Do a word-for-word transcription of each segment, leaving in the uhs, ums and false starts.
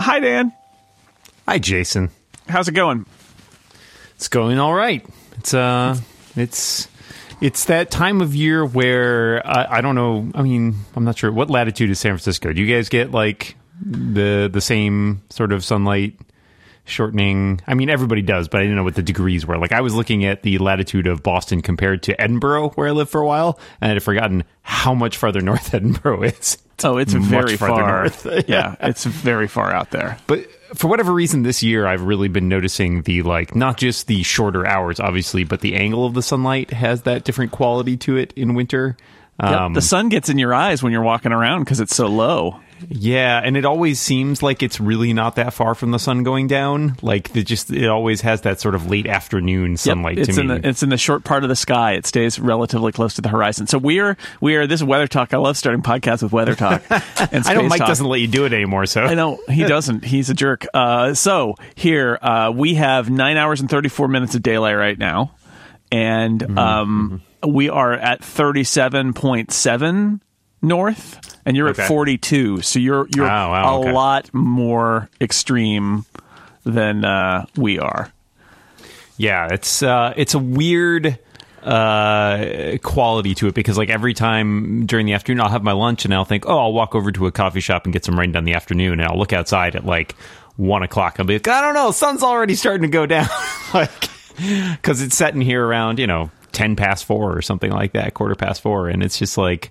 Hi, Dan. Hi, Jason. How's it going? It's going all right. It's uh, it's it's that time of year where I, I don't know. I mean, I'm not sure what latitude is San Francisco. Do you guys get like the the same sort of sunlight shortening? I mean, everybody does, but I didn't know what the degrees were. Like, I was looking at the latitude of Boston compared to Edinburgh, where I lived for a while, and I had forgotten how much farther north Edinburgh is. Oh, it's very far. North. yeah. yeah, it's very far out there. But for whatever reason, this year, I've really been noticing the, like, not just the shorter hours, obviously, but the angle of the sunlight has that different quality to it in winter. Yep, Um, the sun gets in your eyes when you're walking around because it's so low. Yeah, and it always seems like it's really not that far from the sun going down. Like, it just it always has that sort of late afternoon sunlight yep, it's to in me. The, it's in the short part of the sky. It stays relatively close to the horizon. So we are we are this is Weather Talk. I love starting podcasts with Weather Talk. And I know Mike talk. doesn't let you do it anymore. So I know he doesn't. He's a jerk. Uh, so here uh, we have nine hours and thirty-four minutes of daylight right now, and mm-hmm. um, we are at thirty-seven point seven north. And you're okay. at forty-two, so you're you're oh, wow, a okay. lot more extreme than uh, we are. Yeah, it's uh, it's a weird uh, quality to it because, like, every time during the afternoon, I'll have my lunch and I'll think, oh, I'll walk over to a coffee shop and get some rain down the afternoon, and I'll look outside at like one o'clock. I'll be like, I don't know, sun's already starting to go down, like because it's setting here around you know ten past four or something like that, quarter past four, and it's just like.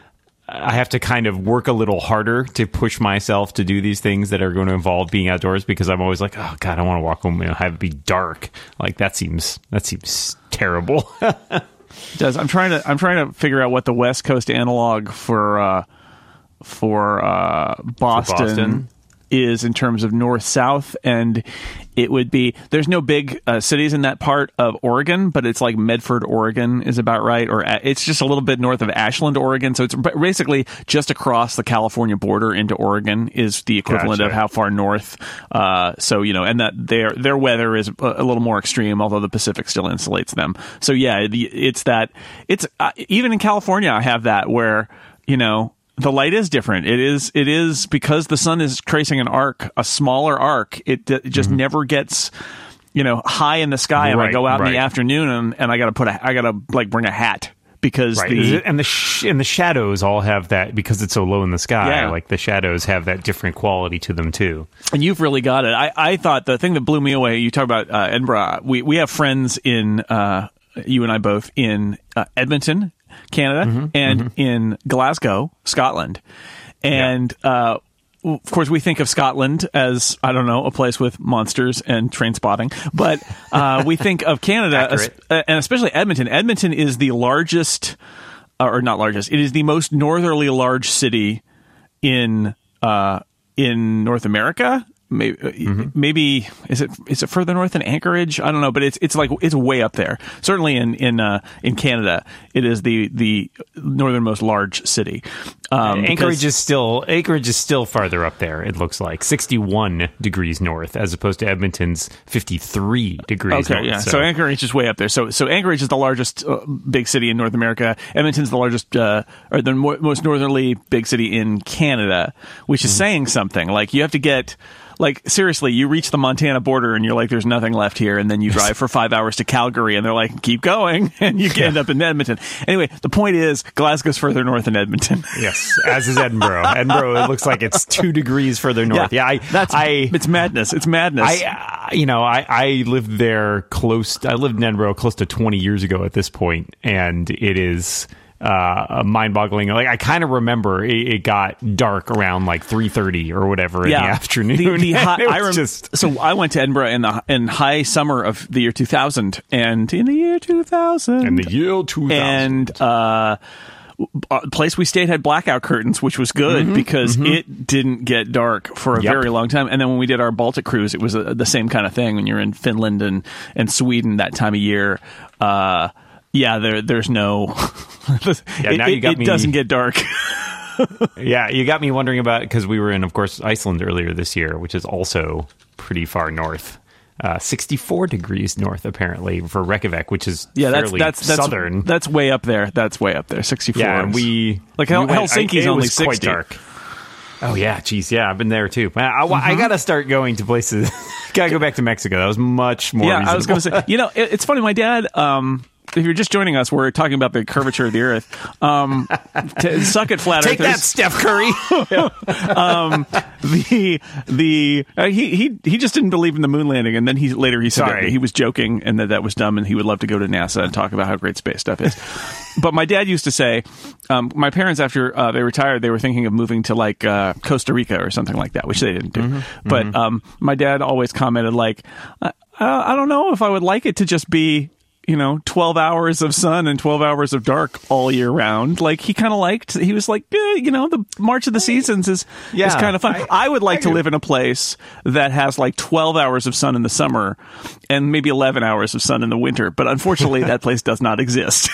I have to kind of work a little harder to push myself to do these things that are going to involve being outdoors because I'm always like, oh God, I want to walk home and have it be dark. Like that seems that seems terrible. It does I'm trying to I'm trying to figure out what the West Coast analog for uh, for, uh, Boston, for Boston is in terms of north south, and it would be there's no big uh, cities in that part of Oregon, but it's like Medford, Oregon is about right, or a- it's just a little bit north of Ashland, Oregon. So it's basically just across the California border into Oregon is the equivalent Gotcha. of how far north. Uh, so you know, and that their their weather is a, a little more extreme, although the Pacific still insulates them. So yeah, the, it's that it's uh, even in California, I have that where you know. The light is different. It is, it is because the sun is tracing an arc, a smaller arc. It, it just mm-hmm. never gets, you know, high in the sky. And right, I go out right. in the afternoon and, and I got to put a, I got to like bring a hat because right. the and the sh- and the shadows all have that because it's so low in the sky. Yeah. Like the shadows have that different quality to them too. And you've really got it. I, I thought the thing that blew me away. You talk about uh, Edinburgh. We we have friends in uh, you and I both in uh, Edmonton, Canada, mm-hmm, and mm-hmm. in Glasgow, Scotland. And, yeah. uh, of course, we think of Scotland as, I don't know, a place with monsters and train spotting. But uh, we think of Canada, as, uh, and especially Edmonton. Edmonton is the largest, uh, or not largest, it is the most northerly large city in uh, in North America. Maybe, mm-hmm. maybe is it is it further north than Anchorage? I don't know, but it's it's like it's way up there. Certainly in in uh, in Canada, it is the the northernmost large city. Um, Anchorage is still Anchorage is still farther up there. It looks like sixty-one degrees north, as opposed to Edmonton's fifty-three degrees. Okay, north, yeah. So. so Anchorage is way up there. So so Anchorage is the largest uh, big city in North America. Edmonton's the largest uh, or the mo- most northerly big city in Canada, which is mm-hmm. saying something. Like you have to get. Like, seriously, you reach the Montana border and you're like, there's nothing left here. And then you drive for five hours to Calgary and they're like, keep going. And you end up in Edmonton. Anyway, the point is, Glasgow's further north than Edmonton. Yes, as is Edinburgh. Edinburgh, it looks like it's two degrees further north. Yeah, yeah I, that's, I, it's madness. It's madness. I, uh, you know, I, I lived there close, I lived in Edinburgh close to twenty years ago at this point, and it is... Uh, mind-boggling. Like I kind of remember it, it got dark around like three thirty or whatever yeah. in the afternoon. The, the high, I rem- just... So I went to Edinburgh in the in high summer of the year two thousand, and in the year two thousand, in the year two thousand, and uh, a place we stayed had blackout curtains, which was good mm-hmm, because mm-hmm. it didn't get dark for a yep. very long time. And then when we did our Baltic cruise, it was a, the same kind of thing. When you're in Finland and and Sweden that time of year. Uh, Yeah, there, there's no. yeah, now it, you got it me. It doesn't get dark. Yeah, you got me wondering about because we were in, of course, Iceland earlier this year, which is also pretty far north. Uh, sixty-four degrees north, apparently, for Reykjavik, which is yeah, that's, fairly that's, that's, southern. That's way up there. That's way up there. sixty-four. Yeah, and we like we Hel- went, Helsinki's I, only was sixty. Quite dark. Oh yeah, geez, yeah, I've been there too. I, I, mm-hmm. I gotta start going to places. Gotta go back to Mexico. That was much more. Yeah, reasonable. I was gonna say. You know, it, it's funny. My dad. Um, if you're just joining us, we're talking about the curvature of the Earth. Um, to suck it, flat Take earthers. that, Steph Curry. um, the the uh, he he he just didn't believe in the moon landing, and then he later he said that he was joking and that that was dumb, and he would love to go to NASA and talk about how great space stuff is. But my dad used to say, um, my parents after uh, they retired, they were thinking of moving to like uh, Costa Rica or something like that, which they didn't do. Mm-hmm, but mm-hmm. Um, my dad always commented like, I, I don't know if I would like it to just be, you know, twelve hours of sun and twelve hours of dark all year round. Like, he kind of liked, he was like, eh, you know, the March of the Seasons is, yeah, is kind of fun. I, I would like I to live in a place that has like twelve hours of sun in the summer and maybe eleven hours of sun in the winter. But unfortunately, that place does not exist.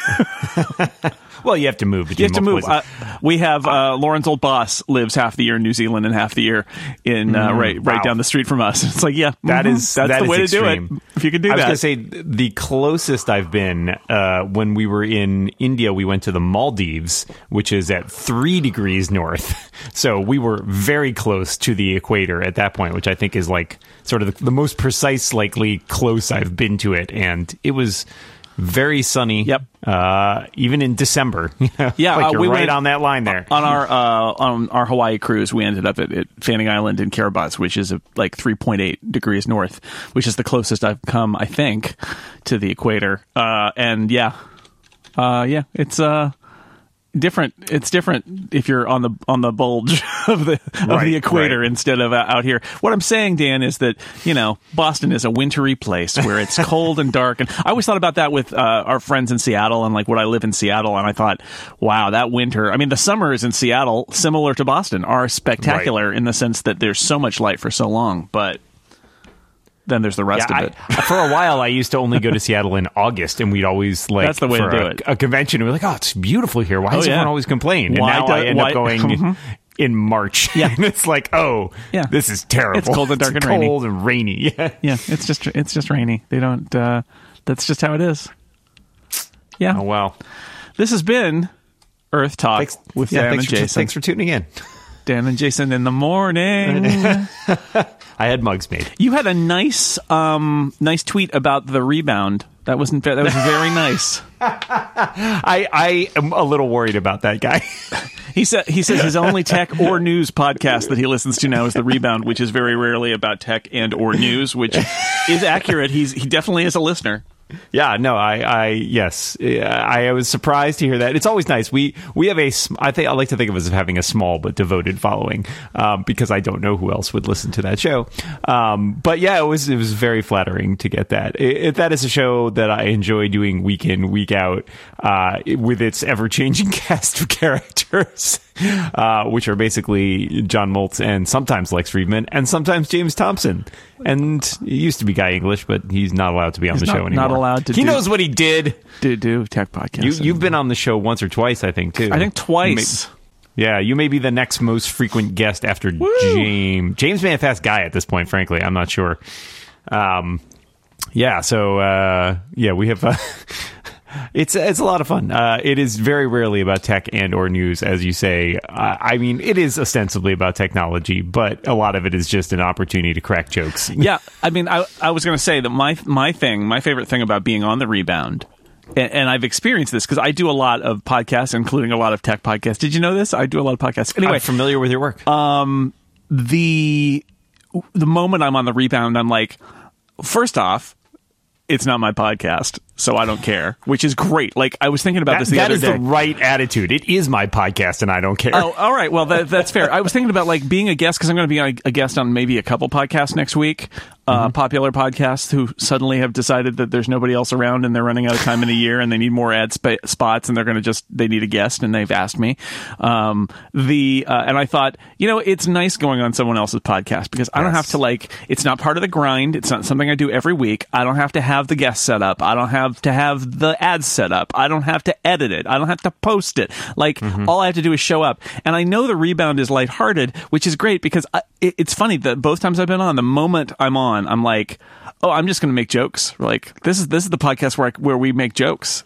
Well, you have to move. You have to move. Uh, we have uh, Lauren's old boss lives half the year in New Zealand and half the year in uh, mm, right right wow. down the street from us. It's like, yeah, that mm-hmm, is that's that the is way extreme. to do it. If you can do I that. I was going to say the closest I've been uh, when we were in India, we went to the Maldives, which is at three degrees north. So we were very close to the equator at that point, which I think is like sort of the, the most precise, likely close I've been to it, and it was very sunny. Yep. Uh, even in December. Yeah, like uh, you're we right went, on that line there. On our uh, on our Hawaii cruise, we ended up at, at Fanning Island in Kiribati, which is a, like three point eight degrees north, which is the closest I've come, I think, to the equator. Uh, and yeah, uh, yeah, it's uh, different. It's different if you're on the on the bulge of the of right, the equator right. instead of out here. What I'm saying, Dan, is that, you know, Boston is a wintry place where it's cold and dark. And I always thought about that with uh, our friends in Seattle, and like would I live in Seattle? And I thought, wow, that winter. I mean, the summers in Seattle, similar to Boston, are spectacular right. in the sense that there's so much light for so long, but then there's the rest yeah, of it. I, for a while, I used to only go to Seattle in August, and we'd always like that's the way for to do a, it. A convention. And we're like, oh, it's beautiful here. Why oh, does yeah. everyone always complain? And why now do, I end why, up going mm-hmm. in March. Yeah, and it's like, oh, yeah. this is terrible. It's cold and dark it's and rainy. Cold and rainy. Yeah, yeah. It's just it's just rainy. They don't. Uh, that's just how it is. Yeah. Oh wow. This has been Earth Talk thanks, with yeah, Dan and for, Jason. Thanks for tuning in. Dan and Jason in the morning. I had mugs made. You had a nice, um, nice tweet about the rebound. That wasn't. That was very nice. I I am a little worried about that guy. He said he says his only tech or news podcast that he listens to now is The Rebound, which is very rarely about tech and or news, which is accurate. He's he definitely is a listener. Yeah, no, I, I, yes, I was surprised to hear that. It's always nice. We, we have a, I think I like to think of us as having a small but devoted following, um, because I don't know who else would listen to that show. Um, but yeah, it was, it was very flattering to get that. It, it, that is a show that I enjoy doing week in, week out, uh, with its ever changing cast of characters, uh, which are basically John Moltz and sometimes Lex Friedman and sometimes James Thompson. And it used to be Guy English, but he's not allowed to be on he's the not, show anymore. Not allowed to. He do, knows what he did. Do do tech podcast. You, you've been on the show once or twice, I think, too. I think twice. May, yeah, you may be the next most frequent guest after Woo! James. James may have asked Guy at this point. Frankly, I'm not sure. Um, yeah. So uh, yeah, we have. Uh, It's it's a lot of fun. Uh, it is very rarely about tech and or news, as you say. Uh, I mean, it is ostensibly about technology, but a lot of it is just an opportunity to crack jokes. Yeah, I mean, I I was going to say that my my thing, my favorite thing about being on The Rebound, and, and I've experienced this because I do a lot of podcasts, including a lot of tech podcasts. Did you know this? I do a lot of podcasts. Anyway, I'm familiar with your work. Um, the the moment I'm on The Rebound, I'm like, first off, it's not my podcast, so I don't care, which is great. Like, I was thinking about that, this the that other day. day. That is the right attitude. It is my podcast, and I don't care. Oh, all right. Well, that, that's fair. I was thinking about, like, being a guest, because I'm going to be a, a guest on maybe a couple podcasts next week, uh, mm-hmm. popular podcasts who suddenly have decided that there's nobody else around, and they're running out of time in a year, and they need more ad sp- spots, and they're going to just, they need a guest, and they've asked me. Um, the uh, And I thought, you know, it's nice going on someone else's podcast, because I yes. don't have to, like, it's not part of the grind. It's not something I do every week. I don't have to have the guest set up. I don't have to have the ads set up. I don't have to edit it. I don't have to post it. Like, mm-hmm. all I have to do is show up. And I know The Rebound is lighthearted, which is great, because I, it, it's funny that both times I've been on, the moment I'm on, I'm like, oh, I'm just going to make jokes. Like, this is this is the podcast where I, where we make jokes.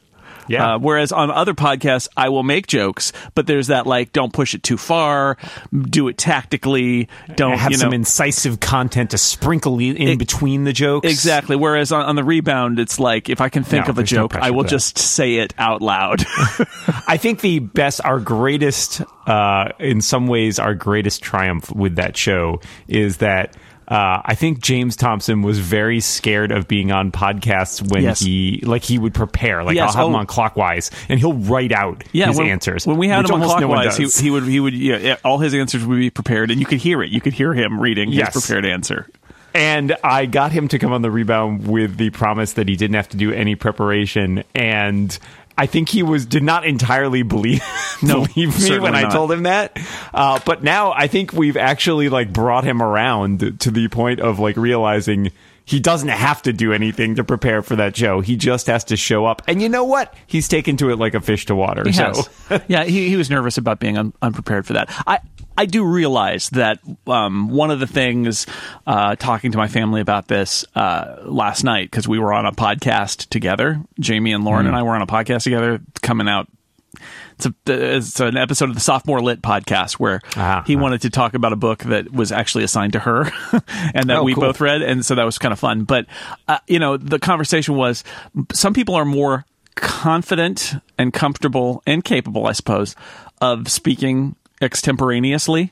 Yeah. Uh, whereas on other podcasts, I will make jokes, but there's that like, don't push it too far, do it tactically, don't have you know, some incisive content to sprinkle in it, between the jokes. Exactly. Whereas on, on the Rebound, it's like, if I can think no, of a joke, no I will just say it out loud. I think the best, our greatest, uh, in some ways, our greatest triumph with that show is that Uh, I think James Thompson was very scared of being on podcasts when yes. he, like, he would prepare. Like, yes. I'll have oh. him on Clockwise, and he'll write out yeah, his when, answers. When we had him on Clockwise, no he, he would, he would, yeah, all his answers would be prepared, and you could hear it. You could hear him reading yes. his prepared answer. And I got him to come on the Rebound with the promise that he didn't have to do any preparation, and I think he was did not entirely believe, no, believe me when not. I told him that. Uh, but now I think we've actually like brought him around to the point of like realizing he doesn't have to do anything to prepare for that show. He just has to show up. And you know what? He's taken to it like a fish to water. He so has. yeah, he, he was nervous about being un- unprepared for that. I I do realize that um, one of the things, uh, talking to my family about this uh, last night, because we were on a podcast together, Jamie and Lauren mm. and I were on a podcast together coming out. It's, a, it's an episode of the Sophomore Lit podcast where uh-huh. he wanted to talk about a book that was actually assigned to her and that oh, we cool. both read. And so that was kind of fun. But, uh, you know, the conversation was some people are more confident and comfortable and capable, I suppose, of speaking extemporaneously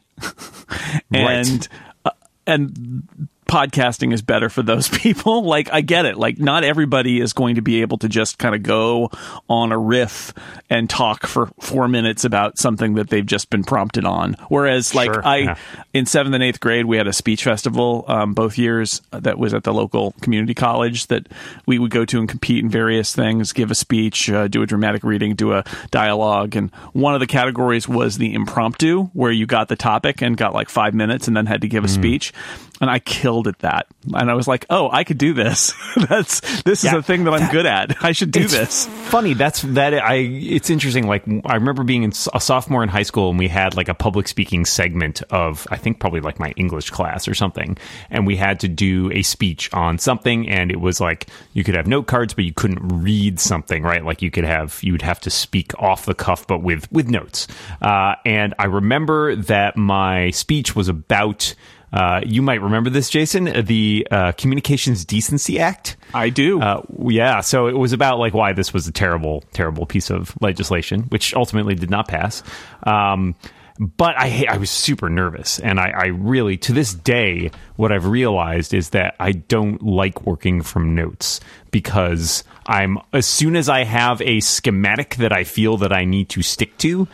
and right. uh, and podcasting is better for those people. Like, I get it. Like, not everybody is going to be able to just kind of go on a riff and talk for four minutes about something that they've just been prompted on. Whereas, like, sure. I, yeah. in seventh and eighth grade, we had a speech festival um, both years that was at the local community college that we would go to and compete in various things, give a speech, uh, do a dramatic reading, do a dialogue. And one of the categories was the impromptu, where you got the topic and got like five minutes and then had to give a mm. speech. And I killed at that. And I was like, oh, I could do this. That's this is yeah, a thing that I'm that, good at. I should do it's this. Funny. That's that. I. It's interesting. Like, I remember being in a sophomore in high school, and we had like a public speaking segment of, I think probably like my English class or something. And we had to do a speech on something. And it was like, you could have note cards, but you couldn't read something, right? Like you could have, you would have to speak off the cuff, but with, with notes. Uh, and I remember that my speech was about, Uh, you might remember this, Jason, the uh, Communications Decency Act. I do. Uh, yeah. So it was about like why this was a terrible, terrible piece of legislation, which ultimately did not pass. Um, but I, I was super nervous. And I, I really, to this day, what I've realized is that I don't like working from notes because I'm, as soon as I have a schematic that I feel that I need to stick to,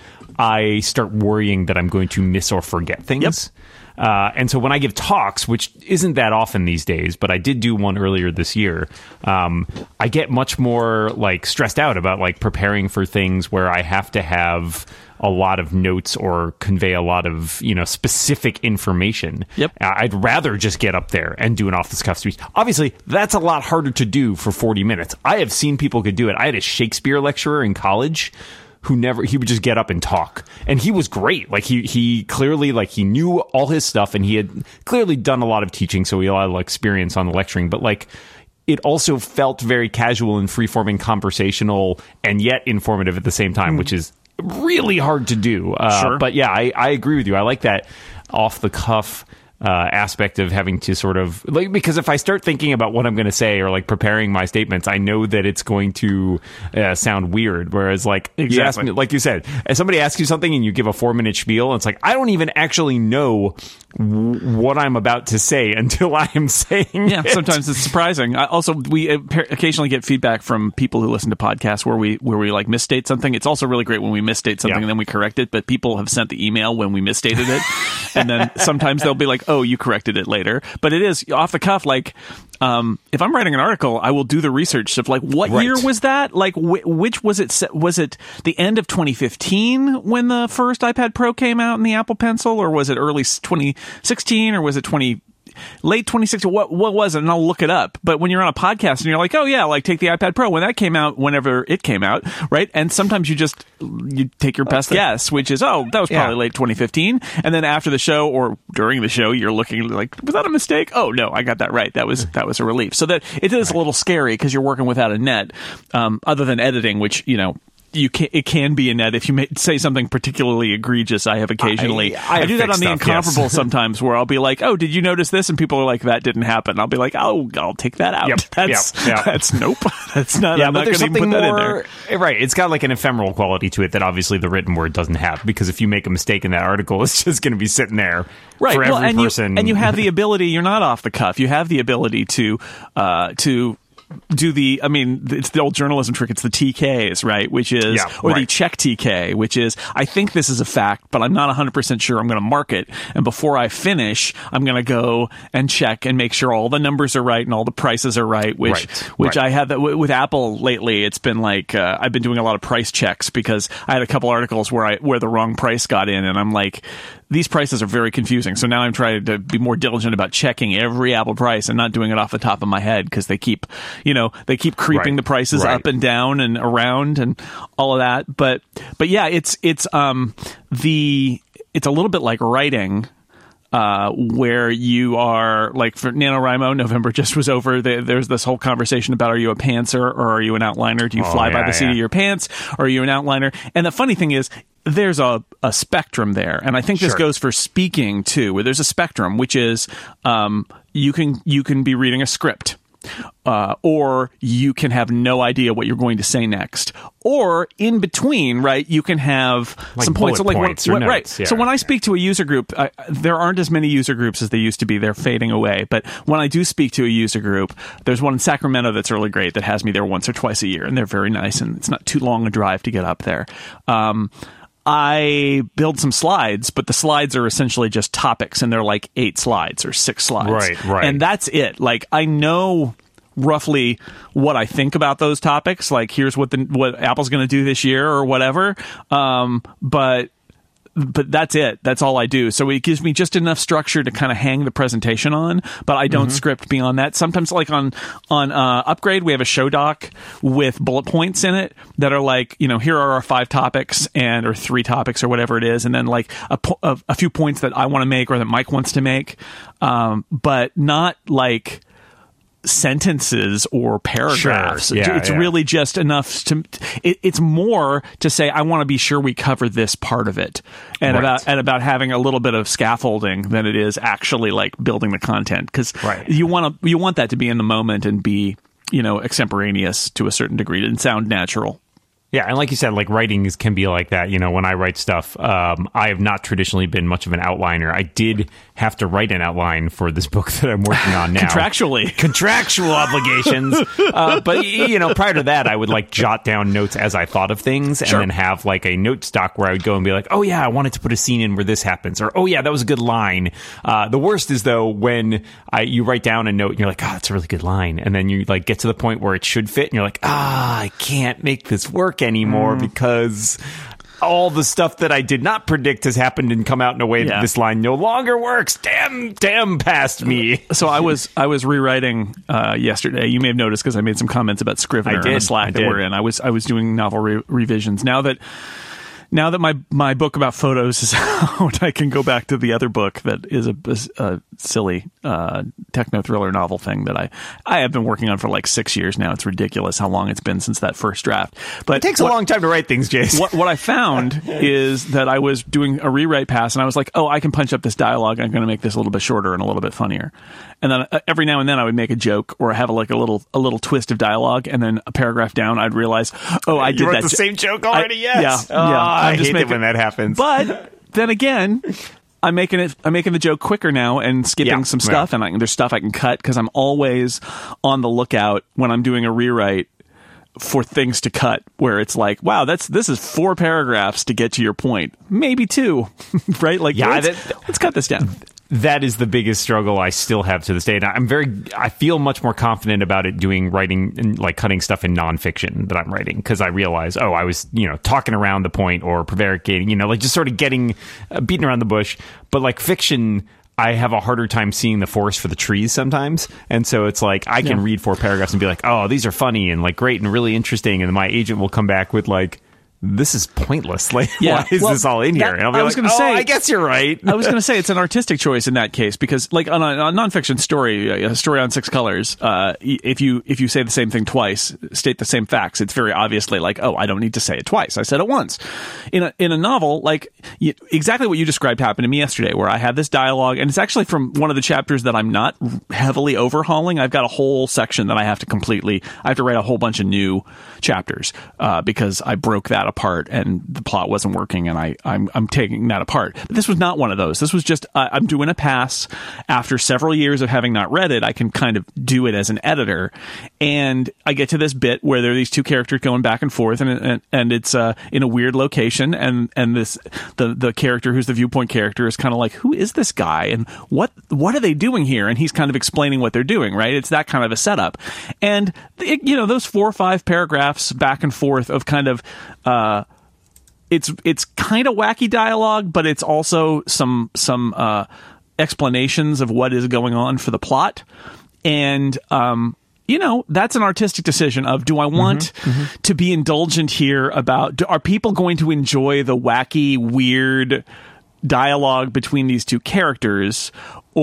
I start worrying that I'm going to miss or forget things. Yep. Uh, and so when I give talks, which isn't that often these days, but I did do one earlier this year, um, I get much more like stressed out about like preparing for things where I have to have a lot of notes or convey a lot of, you know, specific information. Yep. I'd rather just get up there and do an off-the-cuff speech. Obviously, that's a lot harder to do for forty minutes. I have seen people could do it. I had a Shakespeare lecturer in college who never, he would just get up and talk. And he was great. Like he, he clearly, like he knew all his stuff and he had clearly done a lot of teaching. So he had a lot of experience on the lecturing, but like, it also felt very casual and free-forming conversational and yet informative at the same time, mm. which is really hard to do. Uh, sure. But yeah, I, I agree with you. I like that off the cuff Uh, aspect of having to sort of like, because if I start thinking about what I'm going to say or like preparing my statements, I know that it's going to uh, sound weird. Whereas like, exactly. you ask me, like you said, if somebody asks you something and you give a four minute spiel, it's like, I don't even actually know w- what I'm about to say until I am saying yeah, it. Sometimes it's surprising. I also, we occasionally get feedback from people who listen to podcasts where we, where we like misstate something. It's also really great when we misstate something yeah. and then we correct it, but people have sent the email when we misstated it. And then sometimes they'll be like, oh, you corrected it later. But it is off the cuff. Like, um, if I'm writing an article, I will do the research stuff. Like, what right. year was that? Like, wh- which was it? Was it the end of twenty fifteen when the first iPad Pro came out in the Apple Pencil, or was it early twenty sixteen, or was it twenty? late twenty sixteen, what what was it? And I'll look it up. But when you're on a podcast and you're like, oh yeah, like take the iPad Pro when that came out, whenever it came out, right? And sometimes you just you take your best guess, which is, oh, that was probably yeah. late twenty fifteen. And then after the show or during the show, you're looking like, was that a mistake? Oh no, I got that right. That was that was a relief. So that it is right. a little scary because you're working without a net, um, other than editing, which you know. You can, it can be a net if you may say something particularly egregious. I have occasionally. I, I, I do that on the stuff, Incomparable yes. sometimes, where I'll be like, "Oh, did you notice this?" And people are like, "That didn't happen." I'll be like, "Oh, I'll take that out." Yep, that's yep, yep. that's nope. That's not. Yeah, I'm but not there's going to something put that more. In there. Right, it's got like an ephemeral quality to it that obviously the written word doesn't have. Because if you make a mistake in that article, it's just going to be sitting there right. for well, every and person. You, and you have the ability. You're not off the cuff. You have the ability to uh, to. do the, I mean, it's the old journalism trick. It's the T Ks, right? Which is, yeah, or right. the check T K, which is, I think this is a fact, but I'm not one hundred percent sure I'm going to mark it. And before I finish, I'm going to go and check and make sure all the numbers are right and all the prices are right, which, right. which right. I had that w- with Apple lately. It's been like, uh, I've been doing a lot of price checks because I had a couple articles where I, where the wrong price got in, and I'm like, these prices are very confusing. So now I'm trying to be more diligent about checking every Apple price and not doing it off the top of my head because they keep, you know, they keep creeping right. the prices right. up and down and around and all of that. But, but yeah, it's, it's, um, the, it's a little bit like writing, uh, where you are like for NaNoWriMo, November just was over. There, there's this whole conversation about, are you a pantser or are you an outliner? Do you oh, fly yeah, by the seat yeah. of your pants or are you an outliner? And the funny thing is, there's a, a spectrum there. And I think this sure. goes for speaking too, where there's a spectrum, which is, um, you can, you can be reading a script. Uh, or you can have no idea what you're going to say next, or in between, right? You can have like some points, bullet like points what, or right. notes. Yeah. So when I speak to a user group, I, there aren't as many user groups as they used to be. They're fading away. But when I do speak to a user group, there's one in Sacramento that's really great that has me there once or twice a year, and they're very nice, and it's not too long a drive to get up there. Um, I build some slides, but the slides are essentially just topics, and they're like eight slides or six slides. Right, right. And that's it. Like, I know roughly what I think about those topics. Like, here's what the what Apple's going to do this year or whatever. Um, but but that's it. That's all I do. So it gives me just enough structure to kind of hang the presentation on, but I don't mm-hmm. script beyond that. Sometimes, like on on uh, Upgrade, we have a show doc with bullet points in it that are like, you know, here are our five topics and or three topics or whatever it is, and then like a, a, a few points that I want to make or that Mike wants to make, um, but not like sentences or paragraphs. Sure. Yeah, it's yeah. really just enough to it, it's more to say I want to be sure we cover this part of it, and right. about and about having a little bit of scaffolding than it is actually like building the content, because right. you want to you want that to be in the moment and be, you know, extemporaneous to a certain degree and sound natural. Yeah, and like you said, like writing is, can be like that. You know, when I write stuff, um, I have not traditionally been much of an outliner. I did have to write an outline for this book that I'm working on now. Contractually. Contractual obligations. uh, but, you know, prior to that, I would like jot down notes as I thought of things and sure. then have like a note stock where I would go and be like, oh, yeah, I wanted to put a scene in where this happens. Or, oh, yeah, that was a good line. Uh, the worst is, though, when I, you write down a note and you're like, oh, that's a really good line. And then you like get to the point where it should fit and you're like, ah, I can't make this work anymore mm. because all the stuff that I did not predict has happened and come out in a way yeah. that this line no longer works. Damn, damn past me. So I was I was rewriting uh, yesterday. You may have noticed because I made some comments about Scrivener in the Slack I that did. we're in. I was I was doing novel re- revisions. Now that Now that my, my book about photos is out, I can go back to the other book that is a, a silly uh, techno thriller novel thing that I, I have been working on for like six years now. It's ridiculous how long it's been since that first draft. But it takes what, a long time to write things, Jason. What, what I found is that I was doing a rewrite pass, and I was like, oh, I can punch up this dialogue. I'm going to make this a little bit shorter and a little bit funnier. And then uh, every now and then I would make a joke or have a, like a little a little twist of dialogue, and then a paragraph down I'd realize, oh, I did you wrote that the jo- same joke already. I, yes, yeah, oh, yeah. I I'm just hate making, it when that happens. But then again, I'm making it. I'm making the joke quicker now and skipping yeah, some stuff, yeah. and I, there's stuff I can cut because I'm always on the lookout when I'm doing a rewrite for things to cut where it's like, wow, that's this is four paragraphs to get to your point, maybe two, right? Like, yeah, let's, that, let's cut this down. That is the biggest struggle I still have to this day. And I'm very, I feel much more confident about it doing writing and like cutting stuff in nonfiction that I'm writing, because I realize, oh, I was, you know, talking around the point or prevaricating, you know, like just sort of getting uh, beating around the bush. But like fiction, I have a harder time seeing the forest for the trees sometimes. And so it's like, I can yeah. read four paragraphs and be like, oh, these are funny and like great and really interesting. And my agent will come back with like, this is pointless. Like, yeah. why is well, this all in here? That, And I'll be I like, was gonna oh, say, I guess you're right. I was going to say it's an artistic choice in that case because, like, on a, on a nonfiction story, a story on Six Colors, uh, if you if you say the same thing twice, state the same facts, it's very obviously like, oh, I don't need to say it twice. I said it once. In a in a novel, like you, exactly what you described happened to me yesterday, where I had this dialogue, and it's actually from one of the chapters that I'm not heavily overhauling. I've got a whole section that I have to completely. I have to write a whole bunch of new chapters uh, because I broke that apart and the plot wasn't working, and I, I'm I'm taking that apart. But this was not one of those. This was just uh, I'm doing a pass after several years of having not read it. I can kind of do it as an editor, and I get to this bit where there are these two characters going back and forth, and and, and it's uh, in a weird location, and and this the the character who's the viewpoint character is kind of like, who is this guy, and what what are they doing here? And he's kind of explaining what they're doing. Right? It's that kind of a setup, and it, you know those four or five paragraphs back and forth of kind of. Uh, It's it's kind of wacky dialogue, but it's also some some uh, explanations of what is going on for the plot, and um, you know that's an artistic decision of do I want mm-hmm, mm-hmm. to be indulgent here about do, are people going to enjoy the wacky weird dialogue between these two characters,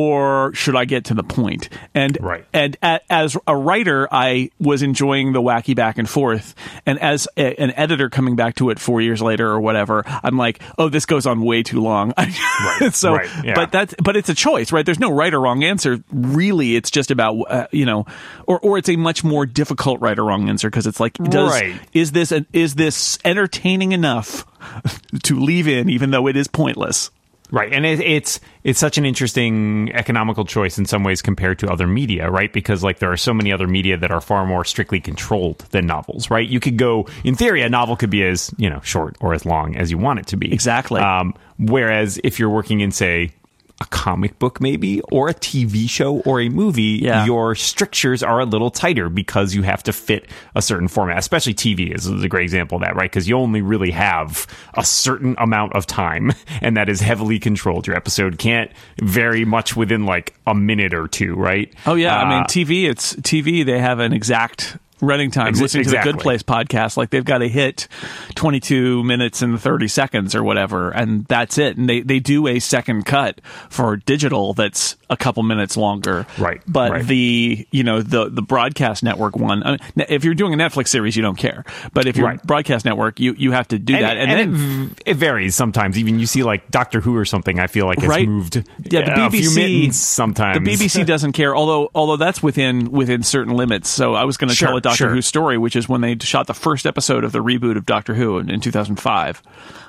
or should I get to the point? And right. and a, as a writer, I was enjoying the wacky back and forth. And as a, an editor coming back to it four years later or whatever, I'm like, oh, this goes on way too long. Right. so, right. Yeah. but that's but it's a choice, right? There's no right or wrong answer. Really, it's just about uh, you know, or or it's a much more difficult right or wrong answer because it's like, does right. is this an, is this entertaining enough to leave in, even though it is pointless? Right, and it, it's it's such an interesting economical choice in some ways compared to other media, right? Because like there are so many other media that are far more strictly controlled than novels, right? You could go, in theory, a novel could be as you know short or as long as you want it to be. Exactly. Um, whereas if you're working in, say, a comic book maybe, or a T V show or a movie, yeah. your strictures are a little tighter because you have to fit a certain format. Especially T V is, is a great example of that, right? Because you only really have a certain amount of time, and that is heavily controlled. Your episode can't vary much within like a minute or two, right? Oh yeah, uh, I mean T V. It's T V. They have an exact running time. Ex- Listening exactly. to the Good Place podcast, like they've got to hit twenty-two minutes and thirty seconds or whatever, and that's it. And they, they do a second cut for digital that's a couple minutes longer. Right. But right. the you know the the broadcast network one, I mean, if you're doing a Netflix series, you don't care. But if you're right. broadcast network, you you have to do and, that. And, and then it, it varies sometimes. Even you see like Doctor Who or something, I feel like it's right. moved. Yeah, the B B C a few mittens sometimes. The B B C doesn't care. Although although that's within within certain limits. So I was going to sure, tell a Doctor sure. Who story, which is when they shot the first episode of the reboot of Doctor Who in, in two thousand five.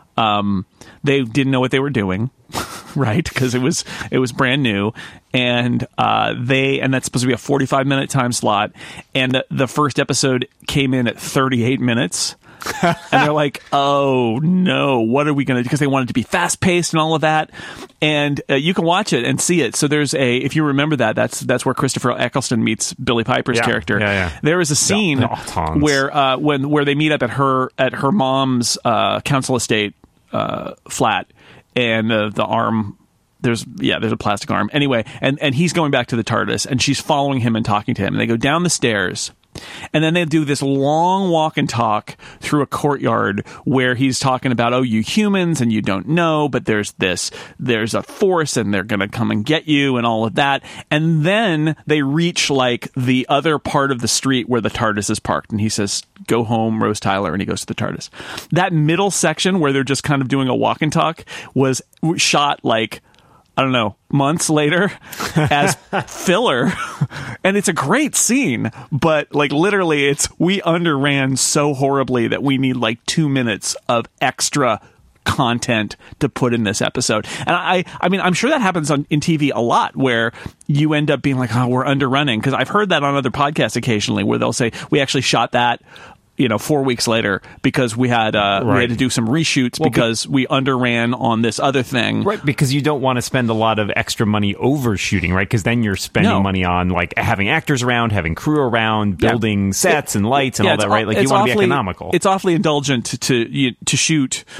Um, they didn't know what they were doing, right? Because it was it was brand new, and uh, they and that's supposed to be a forty-five minute time slot, and the, the first episode came in at thirty-eight minutes. And they're like, oh no, what are we going to do? Because they wanted to be fast paced and all of that. And uh, you can watch it and see it. So there's a, if you remember that, that's that's where Christopher Eccleston meets Billie Piper's yeah, character. Yeah, yeah. There is a scene no, no, where uh, when where they meet up at her at her mom's uh, council estate uh, flat, and uh, the arm. There's yeah, there's a plastic arm. Anyway, and and he's going back to the TARDIS, and she's following him and talking to him. And they go down the stairs. And then they do this long walk and talk through a courtyard where he's talking about, oh, you humans, and you don't know, but there's this, there's a force, and they're going to come and get you, and all of that. And then they reach like the other part of the street where the TARDIS is parked, and he says, go home, Rose Tyler, and he goes to the TARDIS. That middle section where they're just kind of doing a walk and talk was shot like, I don't know, months later as filler. And it's a great scene, but like literally it's, we underran so horribly that we need like two minutes of extra content to put in this episode. And I, I mean, I'm sure that happens on in T V a lot where you end up being like, oh, we're underrunning. Cause I've heard that on other podcasts occasionally where they'll say, we actually shot that, you know, four weeks later because we had uh, right. we had to do some reshoots well, because be- we underran on this other thing. Right, because you don't want to spend a lot of extra money overshooting, right? Because then you're spending no. money on like having actors around, having crew around, building yeah. sets and lights and yeah, all that, right? Like you want to be economical. It's awfully indulgent to to, you, to shoot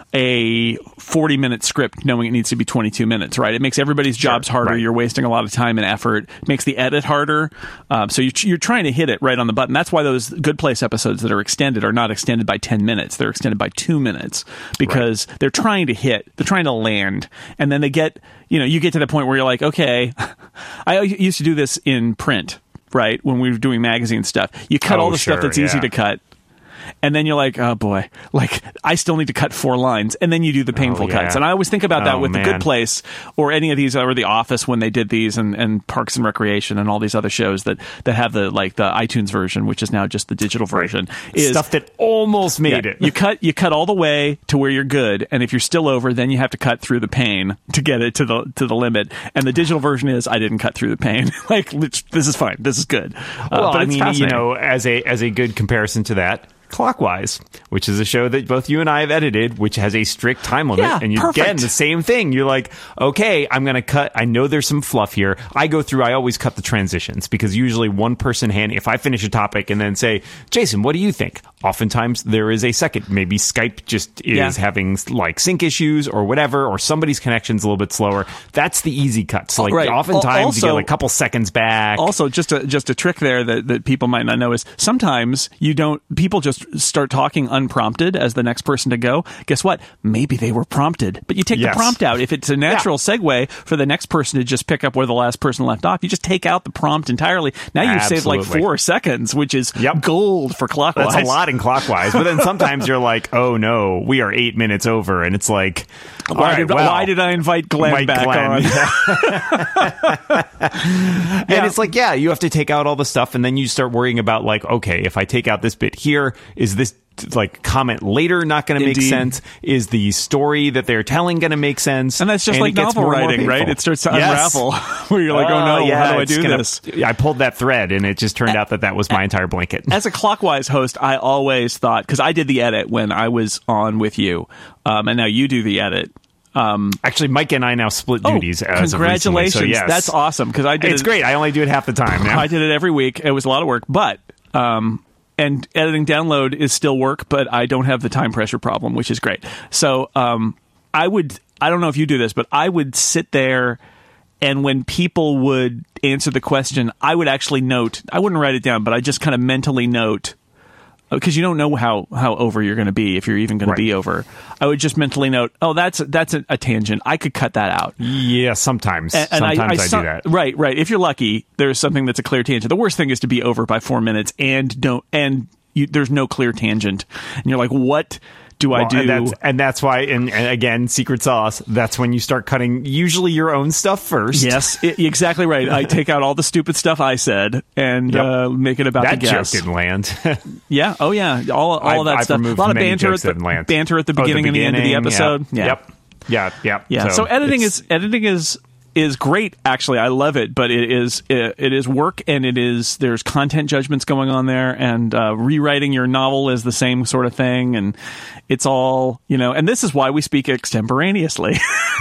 a forty minute script knowing it needs to be twenty-two minutes, right? It makes everybody's jobs sure, harder. Right. You're wasting a lot of time and effort. It makes the edit harder. Um, so you're, you're trying to hit it right on the button. That's why those Good Place episodes that are extended are not extended by ten minutes. They're extended by two minutes because right. they're trying to hit, they're trying to land. And then they get, you know, you get to the point where you're like, okay, I used to do this in print, right? When we were doing magazine stuff, you cut oh, all the sure, stuff that's yeah. easy to cut. And then you're like, oh boy, like I still need to cut four lines, and then you do the painful oh, yeah. cuts. And I always think about that oh, with man. The Good Place or any of these, or The Office when they did these, and, and Parks and Recreation and all these other shows that, that have the like the iTunes version, which is now just the digital version. Is stuff that almost made yeah, it. You cut you cut all the way to where you're good, and if you're still over, then you have to cut through the pain to get it to the to the limit. And the digital version is I didn't cut through the pain. Like this is fine, this is good. Uh, well, but I it's mean, you know, as a as a good comparison to that. Clockwise, which is a show that both you and I have edited, which has a strict time limit. Yeah, and you perfect. again the same thing. You're like, okay, I'm going to cut. I know there's some fluff here. I go through. I always cut the transitions because usually one person hand. If I finish a topic and then say, Jason, what do you think? Oftentimes there is a second. Maybe Skype just is yeah. having like sync issues or whatever, or somebody's connection's a little bit slower. That's the easy cut. So like right. oftentimes also, you get like a couple seconds back. Also, just a just a trick there that, that people might not know is sometimes you don't. People just start talking unprompted as the next person to go. Guess what? Maybe they were prompted, but you take yes. the prompt out. If it's a natural yeah. segue for the next person to just pick up where the last person left off, you just take out the prompt entirely. Now you've saved like four seconds, which is yep. gold for Clockwise. That's a lot in Clockwise. But then sometimes you're like, oh no, we are eight minutes over, and it's like, why, right, did, well, why did I invite Glenn Mike back Glenn. on? And yeah. it's like, yeah, you have to take out all the stuff, and then you start worrying about like, okay, if I take out this bit here, is this like comment later not going to make sense? Is the story that they're telling going to make sense? And that's just and like novel writing, right? It starts to yes. unravel where you're like, oh no, uh, yeah, how do I do gonna, this? I pulled that thread and it just turned out that that was my entire blanket. As a Clockwise host, I always thought, because I did the edit when I was on with you, um, and now you do the edit. Um, Actually, Mike and I now split duties. Oh, as congratulations! Of recently, so yes. That's awesome because I did. It's it, great. I only do it half the time now. I did it every week. It was a lot of work, but um, and editing download is still work, but I don't have the time pressure problem, which is great. So um, I would. I don't know if you do this, but I would sit there, and when people would answer the question, I would actually note. I wouldn't write it down, but I just kind of mentally note. Because you don't know how, how over you're going to be, if you're even going right. to be over. I would just mentally note, oh, that's that's a, a tangent. I could cut that out. Yeah, sometimes. And, and sometimes I, I, I, I some, do that. Right, right. If you're lucky, there's something that's a clear tangent. The worst thing is to be over by four minutes and don't and you, there's no clear tangent, and you're like, what do well, I do? And that's, and that's why, and, and again, secret sauce. That's when you start cutting usually your own stuff first. Yes, it, exactly right. I take out all the stupid stuff I said and yep. uh, make it about that the guest. That joke didn't land. yeah. Oh yeah. All all I've, of that I've stuff. A lot of banter at the banter at the beginning, oh, the beginning and the end of the episode. Yeah. Yeah. Yep. Yeah. Yeah. Yeah. So, so editing is editing is. is great. Actually, I love it, but it is it, it is work, and it is there's content judgments going on there, and uh, rewriting your novel is the same sort of thing, and it's all, you know. And this is why we speak extemporaneously.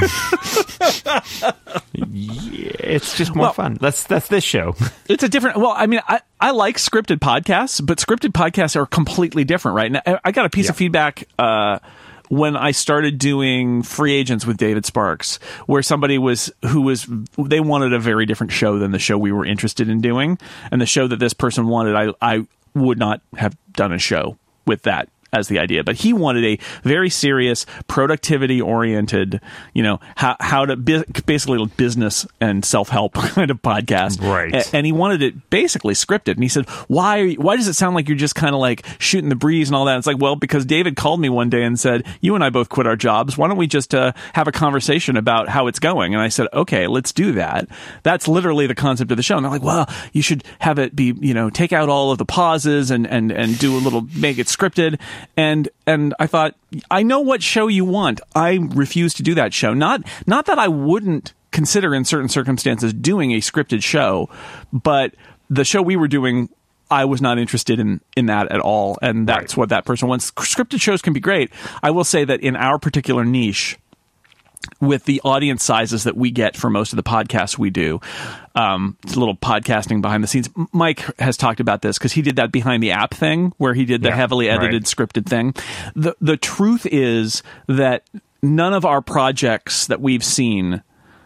Yeah, it's just more well, fun. That's that's this show. It's a different. Well, I mean, I, I like scripted podcasts, but scripted podcasts are completely different, right? Now, I got a piece yeah. of feedback. Uh, when I started doing Free Agents with David Sparks, where somebody was who was they wanted a very different show than the show we were interested in doing, and the show that this person wanted, I I would not have done a show with that as the idea, but he wanted a very serious, productivity oriented, you know, how how to bi- basically business and self help kind of podcast, right? A- and he wanted it basically scripted. And he said, "Why? Why does it sound like you're just kind of like shooting the breeze and all that?" And it's like, well, because David called me one day and said, "You and I both quit our jobs. Why don't we just uh, have a conversation about how it's going?" And I said, "Okay, let's do that." That's literally the concept of the show. And they're like, "Well, you should have it be, you know, take out all of the pauses and and and do a little, make it scripted." And and I thought, I know what show you want. I refuse to do that show. Not not that I wouldn't consider in certain circumstances doing a scripted show, but the show we were doing, I was not interested in, in that at all. And that's right. what that person wants. Scripted shows can be great. I will say that in our particular niche, with the audience sizes that we get for most of the podcasts we do. Um, it's a little podcasting behind the scenes. Mike has talked about this because he did that Behind the App thing where he did the yeah, heavily edited right. scripted thing. The the truth is that none of our projects that we've seen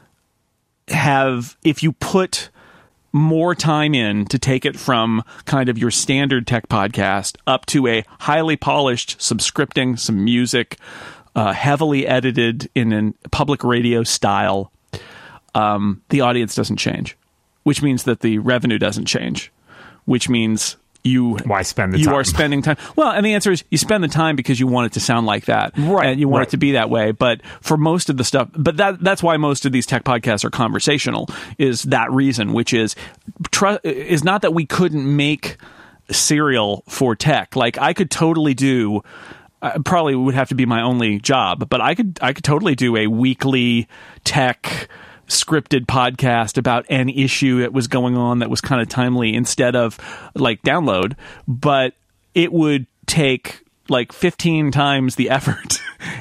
have, if you put more time in to take it from kind of your standard tech podcast up to a highly polished, some scripting, some music, uh, heavily edited in a public radio style, um, the audience doesn't change, which means that the revenue doesn't change, which means you why spend the you time? are spending time. Well, and the answer is you spend the time because you want it to sound like that, right? And you want right. it to be that way. But for most of the stuff, but that that's why most of these tech podcasts are conversational. Is that reason? Which is tr- is not that we couldn't make serial for tech. Like I could totally do. Uh, probably would have to be my only job, but I could I could totally do a weekly tech scripted podcast about an issue that was going on that was kind of timely instead of like download, but it would take like fifteen times the effort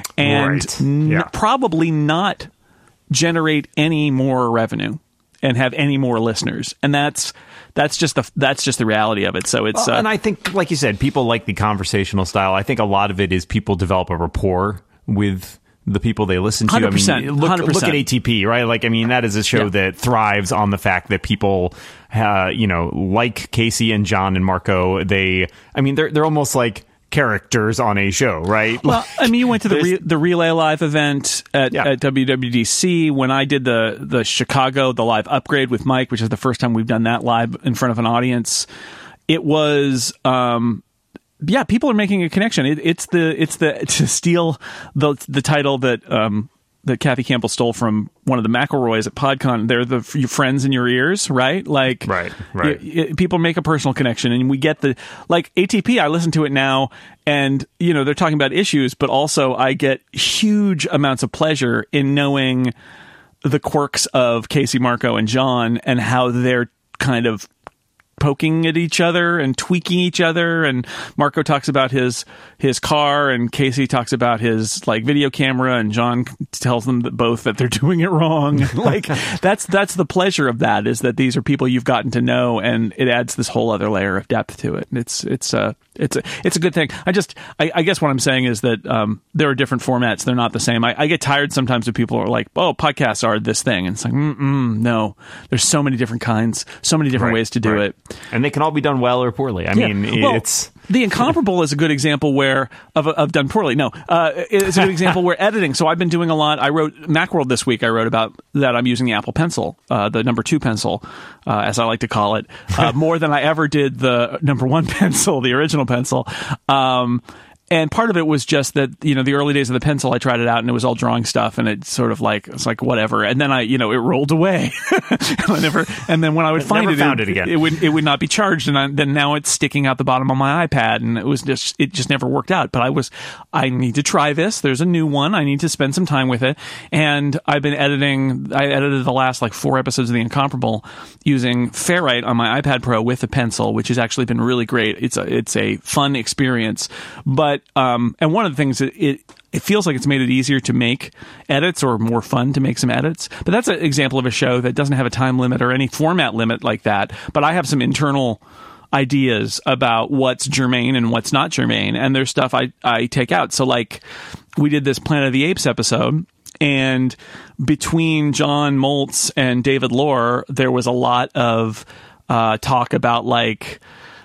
and right. n- yeah. probably not generate any more revenue and have any more listeners. And that's that's just the that's just the reality of it. So it's well, uh, and I think, like you said, people like the conversational style. I think a lot of it is people develop a rapport with the people they listen to. one hundred percent, I mean, look, one hundred percent. look at A T P, right? Like, I mean, that is a show Yeah. that thrives on the fact that people, uh, you know, like Casey and John and Marco. They, I mean, they're they're almost like characters on a show, right? Well, I mean, you went to the re- the Relay Live event at, Yeah. at W W D C. When I did the the Chicago, the live upgrade with Mike, which is the first time we've done that live in front of an audience, it was. Um, yeah, people are making a connection. It, it's the it's the to steal the the title that um, that Kathy Campbell stole from one of the McElroys at PodCon. They're the your friends in your ears, right? Like, Right, right. y- y- people make a personal connection, and we get the like A T P. I listen to it now, and you know they're talking about issues, but also I get huge amounts of pleasure in knowing the quirks of Casey, Marco, and John, and how they're kind of poking at each other and tweaking each other. And Marco talks about his his car, and Casey talks about his like video camera, and John tells them that both that they're doing it wrong. Like that's that's the pleasure of that, is that these are people you've gotten to know, and it adds this whole other layer of depth to it. It's it's a it's a it's a good thing. I just I, I guess what I'm saying is that um, there are different formats. They're not the same. I, I get tired sometimes when people are like, "Oh, podcasts are this thing," and it's like, Mm-mm, no, there's so many different kinds, so many different Right, ways to do right. it. And they can all be done well or poorly. I Yeah. mean, Well, it's The Incomparable is a good example where of of done poorly. No, uh, it's a good example where editing. So I've been doing a lot. I wrote Macworld this week. I wrote about that. I'm using the Apple Pencil, uh, the number two pencil, uh, as I like to call it, uh, more than I ever did the number one pencil, the original pencil. Um, And part of it was just that, you know, the early days of the pencil, I tried it out and it was all drawing stuff, and it's sort of like, it's like whatever. And then I, you know, it rolled away. and I never, and then when I would find Never it, found it, it again. it would, it would not be charged. And I, then now it's sticking out the bottom of my iPad, and it was just, it just never worked out. But I was, I need to try this. There's a new one. I need to spend some time with it. And I've been editing, I edited the last like four episodes of The Incomparable using Fairwrite on my iPad Pro with a pencil, which has actually been really great. It's a, it's a fun experience. But, um, and one of the things that it, it feels like it's made it easier to make edits, or more fun to make some edits. But that's an example of a show that doesn't have a time limit or any format limit like that. But I have some internal ideas about what's germane and what's not germane. And there's stuff I, I take out. So like we did this Planet of the Apes episode, and between John Moltz and David Lohr, there was a lot of uh, talk about like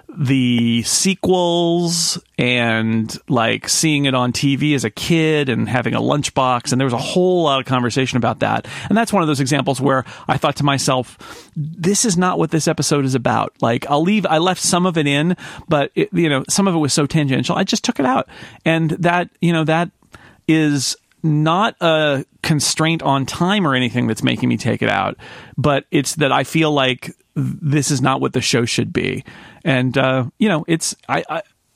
the sequels and like seeing it on T V as a kid and having a lunchbox. And there was a whole lot of conversation about that. And that's one of those examples where I thought to myself, this is not what this episode is about. Like I'll leave, I left some of it in, but it, you know, some of it was so tangential. I just took it out. And that, you know, that is not a constraint on time or anything that's making me take it out, but it's that I feel like this is not what the show should be. And, uh, you know, it's, I, I,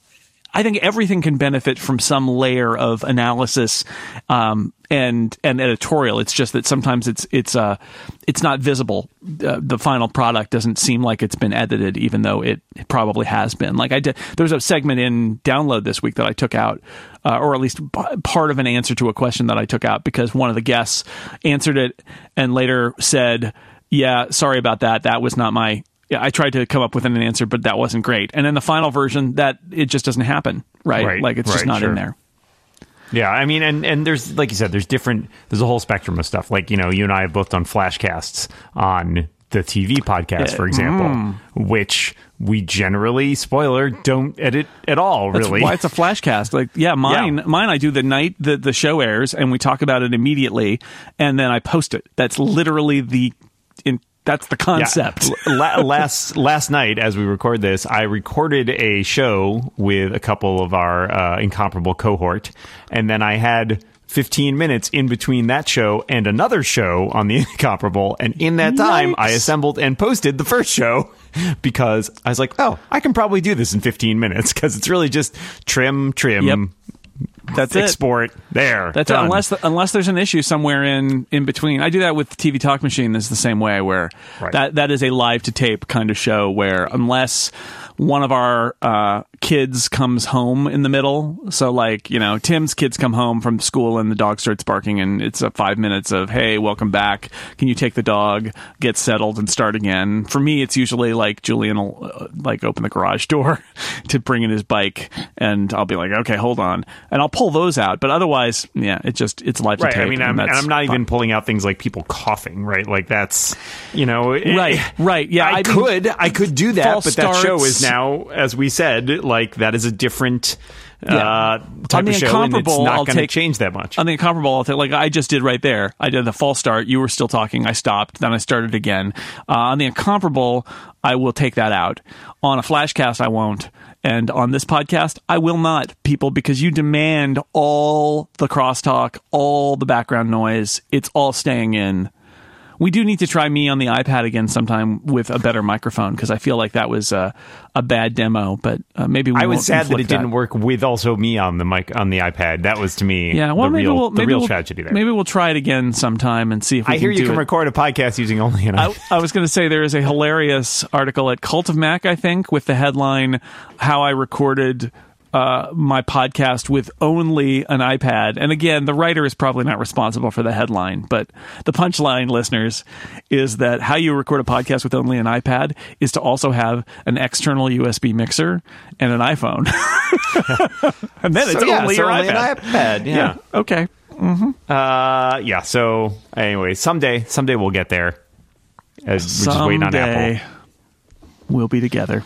I think everything can benefit from some layer of analysis um, and and editorial. It's just that sometimes it's it's uh it's not visible. Uh, the final product doesn't seem like it's been edited, even though it, it probably has been. Like I did, there was a segment in Download this week that I took out, uh, or at least b- part of an answer to a question that I took out because one of the guests answered it and later said, "Yeah, sorry about that. That was not my." Yeah, I tried to come up with an answer, but that wasn't great. And in the final version, that it just doesn't happen, right? right like it's right, just not sure. in there. Yeah, I mean, and, and there's, like you said, there's different, there's a whole spectrum of stuff. Like, you know, you and I have both done flashcasts on the T V podcast, for example, mm. which we generally, spoiler, don't edit at all, That's really. why it's a flashcast. Like, yeah, mine, yeah. mine I do the night that the show airs, and we talk about it immediately, and then I post it. That's literally the... In, That's the concept. Yeah. last last night, as we record this, I recorded a show with a couple of our uh, Incomparable cohort, and then I had fifteen minutes in between that show and another show on the Incomparable, and in that time, Yikes. I assembled and posted the first show because I was like, oh, I can probably do this in fifteen minutes because it's really just trim, trim, yep. That's export it. There. That's done. it. Unless the, unless there's an issue somewhere in, in between. I do that with T V Talk Machine. This is the same way where right. that that is a live to tape kind of show where unless one of our uh, kids comes home in the middle, so like you know Tim's kids come home from school and the dog starts barking and it's a five minutes of hey welcome back. Can you take the dog, get settled, and start again? For me, it's usually like Julian will uh, like open the garage door to bring in his bike, and I'll be like okay hold on. And I'll pull those out, but otherwise, yeah, it just it's live to right. tape. I mean, I'm, and, and I'm not fun. even pulling out things like people coughing, right? Like that's, you know, right, it, right. Yeah, I, I could, I could do that, but starts, that show is now, as we said, like that is a different yeah. uh, type of show, and it's not going to change that much. On the Incomparable, I'll take like I just did right there. I did the false start. You were still talking. I stopped. Then I started again. Uh, on the Incomparable, I will take that out. On a Flashcast, I won't. And on this podcast, I will not, people, because you demand all the crosstalk, all the background noise. It's all staying in. We do need to try me on the iPad again sometime with a better microphone because I feel like that was a, a bad demo. But uh, maybe we I was won't sad that it that. didn't work with also me on the mic on the iPad. That was to me yeah, well, the maybe real, we'll, maybe the real we'll, tragedy there. Maybe we'll try it again sometime and see if we I can hear you do can it. record a podcast using only an iPad. I, I was going to say there is a hilarious article at Cult of Mac, I think, with the headline "How I Recorded uh, My Podcast with Only an iPad." And again, the writer is probably not responsible for the headline, but the punchline, listeners, is that how you record a podcast with only an iPad is to also have an external U S B mixer and an iPhone. And then so, it's yeah, only so your only iPad. An iPad. Yeah. yeah. Okay. Mm-hmm. Uh, yeah. So anyway, someday, someday we'll get there. As we're just waiting on Apple. We'll be together.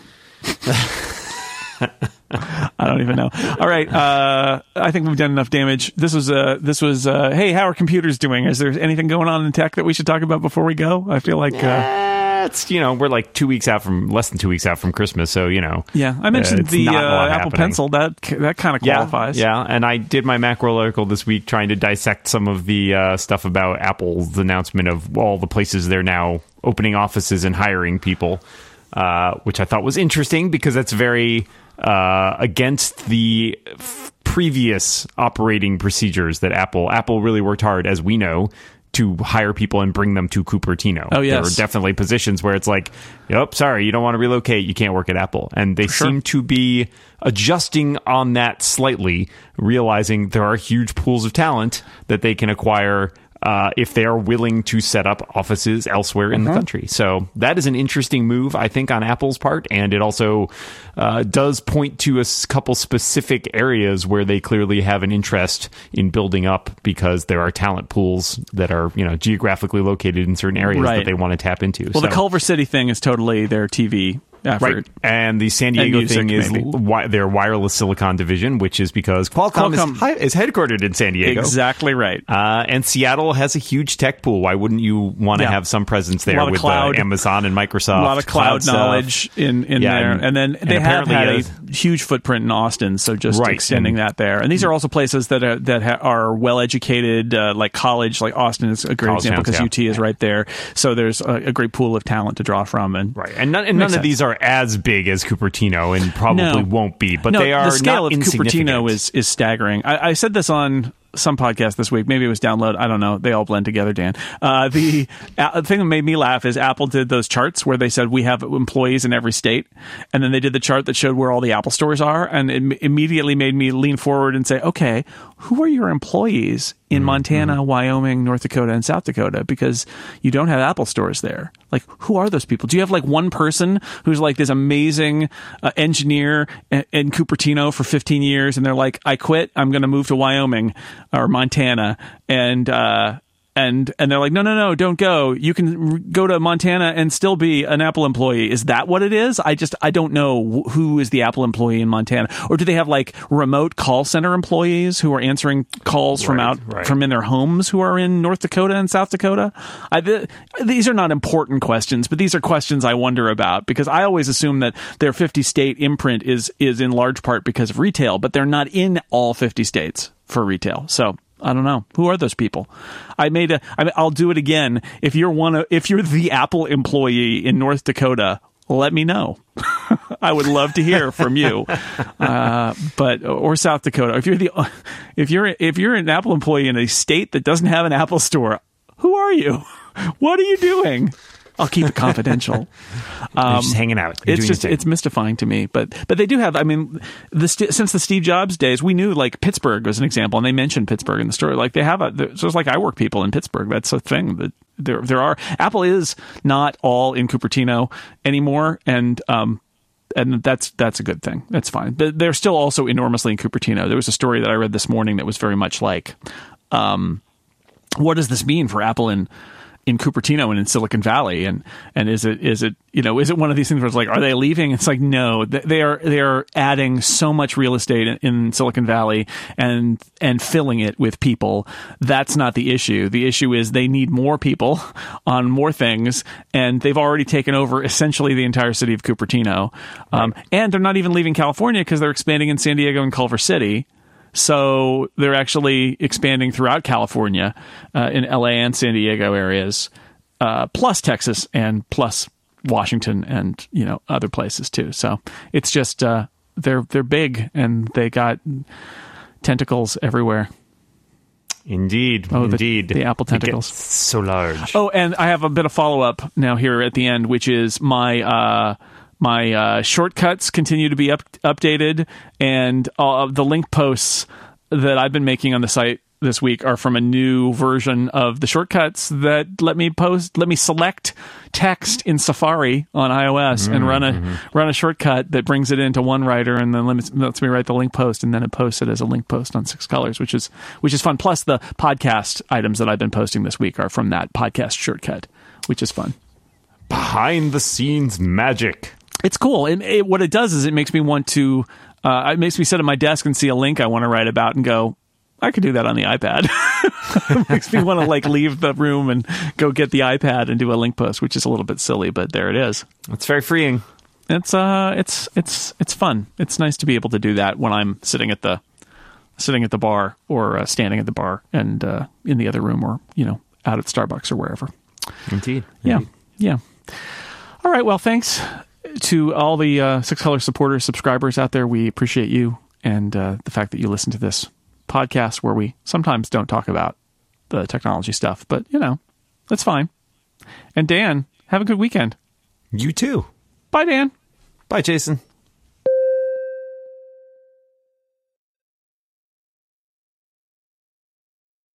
I don't even know. All right, uh, I think we've done enough damage. This was, uh, this was. Uh, hey, how are computers doing? Is there anything going on in tech that we should talk about before we go? I feel like uh, it's you know we're like two weeks out from less than two weeks out from Christmas, so you know. Yeah, I mentioned uh, the uh, Apple happening. Pencil. That that kind of qualifies. Yeah, yeah, and I did my Macworld article this week trying to dissect some of the uh, stuff about Apple's announcement of all the places they're now opening offices and hiring people, uh, which I thought was interesting because that's very. Uh, against the f- previous operating procedures that Apple Apple really worked hard, as we know, to hire people and bring them to Cupertino. Oh, yes. There are definitely positions where it's like, yep, sorry, you don't want to relocate, you can't work at Apple. And they sure. seem to be adjusting on that slightly, realizing there are huge pools of talent that they can acquire Uh, if they are willing to set up offices elsewhere in mm-hmm. the country. So that is an interesting move, I think, on Apple's part. And it also uh, does point to a s- couple specific areas where they clearly have an interest in building up because there are talent pools that are, you know, geographically located in certain areas right. that they want to tap into. Well, so. the Culver City thing is totally their T V effort. Right. And the San Diego music, thing is wi- their wireless silicon division, which is because Qualcomm, Qualcomm. Is, hi- is headquartered in San Diego. Exactly right. Uh, and Seattle has a huge tech pool. Why wouldn't you want to yeah. have some presence there with uh, Amazon and Microsoft? A lot of cloud, cloud knowledge in, in yeah, there. And, and then they and have had a, a huge footprint in Austin, so just right. extending and, that there. And these are also places that are, that ha- are well-educated, uh, like college, like Austin is a great college example because yeah. U T is right there. So there's a, a great pool of talent to draw from. And right. And none, and none of these are are as big as Cupertino and probably no. won't be, but no, they are the scale not of insignificant. Cupertino is is staggering. I, I said this on some podcast this week. Maybe it was Download. I don't know. They all blend together, Dan. Uh, the uh, thing that made me laugh is Apple did those charts where they said we have employees in every state, and then they did the chart that showed where all the Apple stores are, and it m- immediately made me lean forward and say, okay, who are your employees in mm-hmm. Montana, Wyoming, North Dakota, and South Dakota? Because you don't have Apple stores there. Like, who are those people? Do you have like one person who's like this amazing uh, engineer in, in Cupertino for fifteen years, and they're like, I quit, I'm going to move to Wyoming or Montana, and uh, and and they're like, no, no, no, don't go. You can r- go to Montana and still be an Apple employee. Is that what it is? I just I don't know who is the Apple employee in Montana, or do they have like remote call center employees who are answering calls from right, out right. from in their homes who are in North Dakota and South Dakota? I, th- these are not important questions, but these are questions I wonder about, because I always assume that their fifty state imprint is is in large part because of retail, but they're not in all fifty states for retail. So I don't know. Who are those people? I made a, I mean, I'll do it again. If you're one of, if you're the Apple employee in North Dakota, let me know. I would love to hear from you. Uh, but, or South Dakota. If you're the, if you're, if you're an Apple employee in a state that doesn't have an Apple store, who are you? What are you doing? I'll keep it confidential. Um, just hanging out. You're it's just it's mystifying to me, but but they do have. I mean, the since the Steve Jobs days, we knew like Pittsburgh was an example, and they mentioned Pittsburgh in the story. Like they have a. So it's like I work people in Pittsburgh. That's a thing that there there are. Apple is not all in Cupertino anymore, and um. And that's that's a good thing. That's fine. But they're still also enormously in Cupertino. There was a story that I read this morning that was very much like, um, what does this mean for Apple in in Cupertino and in Silicon Valley, and and is it is it you know is it one of these things where it's like, are they leaving? It's like, no, they are they are adding so much real estate in, in Silicon Valley and and filling it with people. That's not the issue. The issue is they need more people on more things, and they've already taken over essentially the entire city of Cupertino, um, right. And they're not even leaving California because they're expanding in San Diego and Culver City. So they're actually expanding throughout California, uh, in L A and San Diego areas, uh, plus Texas and plus Washington and, you know, other places too. So it's just uh, they're they're big and they got tentacles everywhere. Indeed, oh, indeed, the, the Apple tentacles, so large. Oh, and I have a bit of follow up now here at the end, which is my. Uh, My uh, shortcuts continue to be up- updated, and uh, the link posts that I've been making on the site this week are from a new version of the shortcuts that let me post, let me select text in Safari on iOS mm-hmm. and run a mm-hmm. run a shortcut that brings it into OneWriter, and then lets, lets me write the link post, and then it posts it as a link post on Six Colors, which is which is fun. Plus, the podcast items that I've been posting this week are from that podcast shortcut, which is fun. Behind the scenes magic. It's cool. It, it, what it does is it makes me want to, uh, it makes me sit at my desk and see a link I want to write about and go, I could do that on the iPad. It makes me want to like leave the room and go get the iPad and do a link post, which is a little bit silly, but there it is. It's very freeing. It's uh, it's it's it's fun. It's nice to be able to do that when I'm sitting at the sitting at the bar or uh, standing at the bar and uh, in the other room, or you know, out at Starbucks or wherever. Indeed. Yeah. Indeed. Yeah. All right. Well, thanks to all the uh, Six Color supporters, subscribers out there. We appreciate you and uh, the fact that you listen to this podcast where we sometimes don't talk about the technology stuff, but you know, that's fine. And Dan, have a good weekend. You too. Bye, Dan. Bye, Jason.